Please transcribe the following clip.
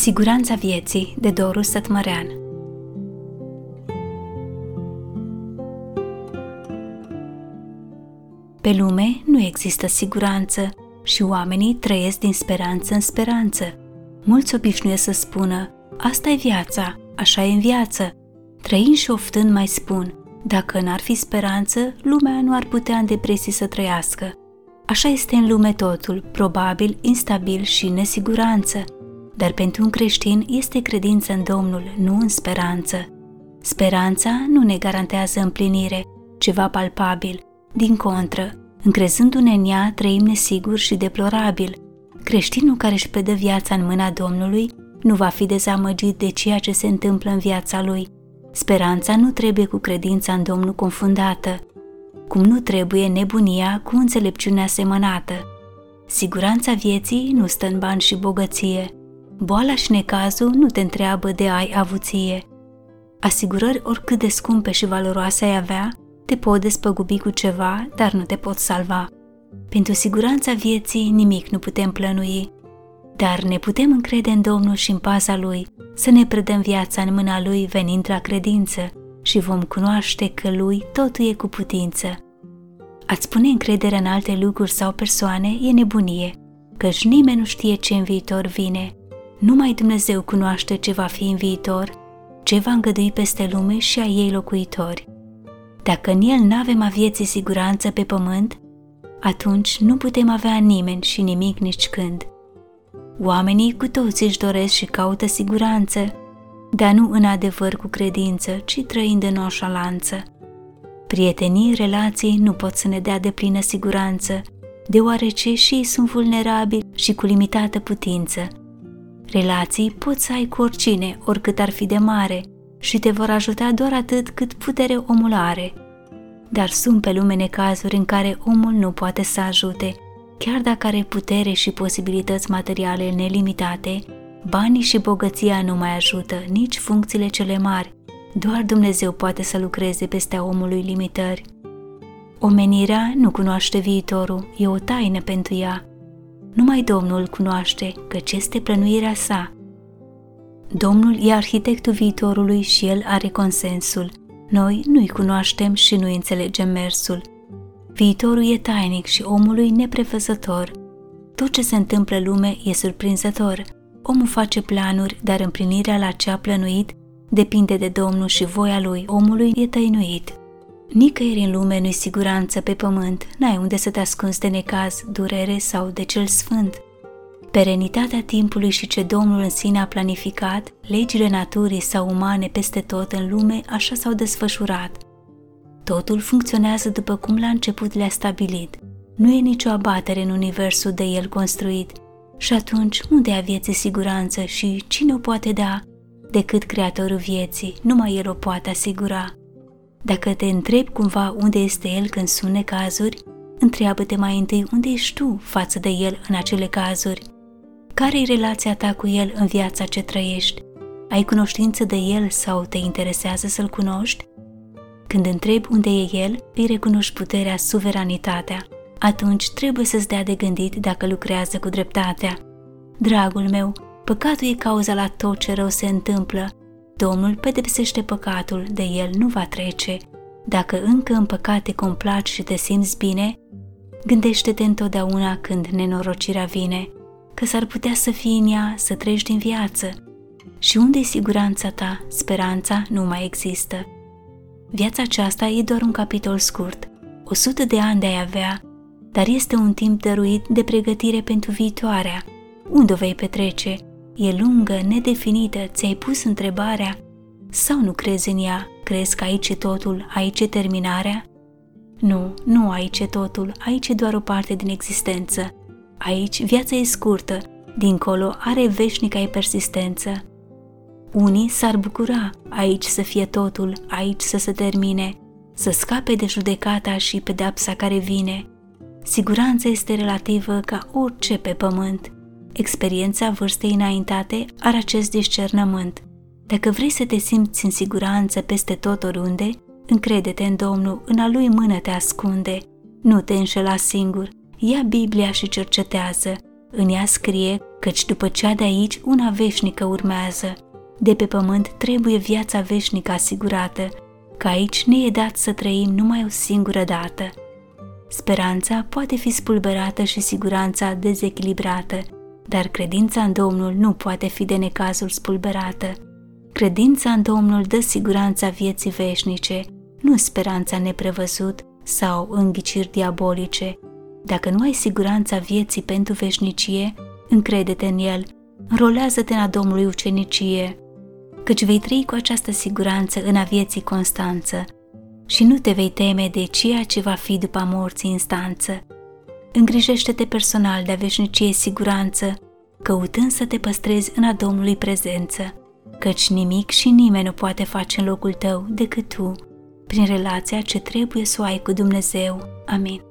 Siguranța vieții, de Doru Sătmărean. Pe lume nu există siguranță și oamenii trăiesc din speranță în speranță. Mulți obișnuiesc să spună, asta e viața, așa e în viață. Trăind și oftând mai spun, dacă n-ar fi speranță, lumea nu ar putea în depresii să trăiască. Așa este în lume totul, probabil, instabil și în nesiguranță. Dar pentru un creștin este credință în Domnul, nu în speranță. Speranța nu ne garantează împlinire, ceva palpabil. Din contră, încrezându-ne în ea, trăim nesigur și deplorabil. Creștinul care își predă viața în mâna Domnului nu va fi dezamăgit de ceea ce se întâmplă în viața lui. Speranța nu trebuie cu credința în Domnul confundată, cum nu trebuie nebunia cu înțelepciunea semănată. Siguranța vieții nu stă în bani și bogăție. Boala și necazul nu te întreabă de ai avuție. Asigurări oricât de scumpe și valoroase ai avea, te pot despăgubi cu ceva, dar nu te pot salva. Pentru siguranța vieții nimic nu putem plănui, dar ne putem încrede în Domnul și în paza Lui, să ne predăm viața în mâna Lui venind la credință și vom cunoaște că Lui totul e cu putință. A-ți pune încredere în alte lucruri sau persoane e nebunie, căci nimeni nu știe ce în viitor vine. Numai Dumnezeu cunoaște ce va fi în viitor, ce va îngădui peste lume și a ei locuitori. Dacă în El n-avem a vieții siguranță pe pământ, atunci nu putem avea nimeni și nimic nici când. Oamenii cu toți își doresc și caută siguranță, dar nu în adevăr cu credință, ci trăind în noșalanță. Prietenii, relații nu pot să ne dea deplină siguranță, deoarece și ei sunt vulnerabili și cu limitată putință. Relații poți să ai cu oricine, oricât ar fi de mare, și te vor ajuta doar atât cât putere omul are. Dar sunt pe lume necazuri în care omul nu poate să ajute, chiar dacă are putere și posibilități materiale nelimitate, banii și bogăția nu mai ajută, nici funcțiile cele mari. Doar Dumnezeu poate să lucreze peste a omului limitări. Omenirea nu cunoaște viitorul, e o taină pentru ea. Numai Domnul cunoaște, căci este plănuirea sa. Domnul e arhitectul viitorului și El are consensul. Noi nu-i cunoaștem și nu-i înțelegem mersul. Viitorul e tainic și omului neprevăzător. Tot ce se întâmplă în lume e surprinzător. Omul face planuri, dar împlinirea la ce a plănuit depinde de Domnul și voia lui. Omului e tăinuit. Nicăieri în lume nu-i siguranță pe pământ, n-ai unde să te ascunzi de necaz, durere sau de cel sfânt. Perenitatea timpului și ce Domnul în sine a planificat, legile naturii sau umane peste tot în lume așa s-au desfășurat. Totul funcționează după cum la început le-a stabilit. Nu e nicio abatere în universul de El construit. Și atunci, unde a vieții siguranță și cine o poate da? Decât Creatorul vieții, numai El o poate asigura. Dacă te întrebi cumva unde este El când sunt necazuri, întreabă-te mai întâi unde ești tu față de El în acele cazuri. Care-i relația ta cu El în viața ce trăiești? Ai cunoștință de El sau te interesează să-L cunoști? Când întrebi unde e El, îi recunoști puterea, suveranitatea. Atunci trebuie să-ți dea de gândit dacă lucrează cu dreptatea. Dragul meu, păcatul e cauza la tot ce rău se întâmplă. Domnul pedepsește păcatul, de El nu va trece. Dacă încă în păcat te complaci și te simți bine, gândește-te întotdeauna când nenorocirea vine, că s-ar putea să fii în ea, să treci din viață. Și unde-i siguranța ta? Speranța nu mai există. Viața aceasta e doar un capitol scurt. 100 de ani de-ai avea, dar este un timp dăruit de pregătire pentru viitoarea. Unde o vei petrece? E lungă, nedefinită, ți-ai pus întrebarea? Sau nu crezi în ea? Crezi că aici e totul, aici e terminarea? Nu aici e totul, aici e doar o parte din existență. Aici viața e scurtă, dincolo are veșnica persistență. Unii s-ar bucura aici să fie totul, aici să se termine, să scape de judecata și pedeapsa care vine. Siguranța este relativă ca orice pe pământ. Experiența vârstei înaintate are acest discernământ. Dacă vrei să te simți în siguranță peste tot oriunde, încrede-te în Domnul, în a Lui mână te ascunde. Nu te înșela singur, ia Biblia și cercetează. În ea scrie căci după cea de aici una veșnică urmează. De pe pământ trebuie viața veșnică asigurată, că aici ne e dat să trăim numai o singură dată. Speranța poate fi spulberată și siguranța dezechilibrată, dar credința în Domnul nu poate fi de necazul spulberată. Credința în Domnul dă siguranța vieții veșnice, nu speranța neprevăzut sau înghiciri diabolice. Dacă nu ai siguranța vieții pentru veșnicie, încrede-te în El, înrolează-te în a Domnului ucenicie, căci vei trăi cu această siguranță în a vieții constanță și nu te vei teme de ceea ce va fi după morții instanță. Îngrijește-te personal de a veșnicie siguranță, căutând să te păstrezi în a Domnului prezență, căci nimic și nimeni nu poate face în locul tău decât tu, prin relația ce trebuie să o ai cu Dumnezeu. Amin.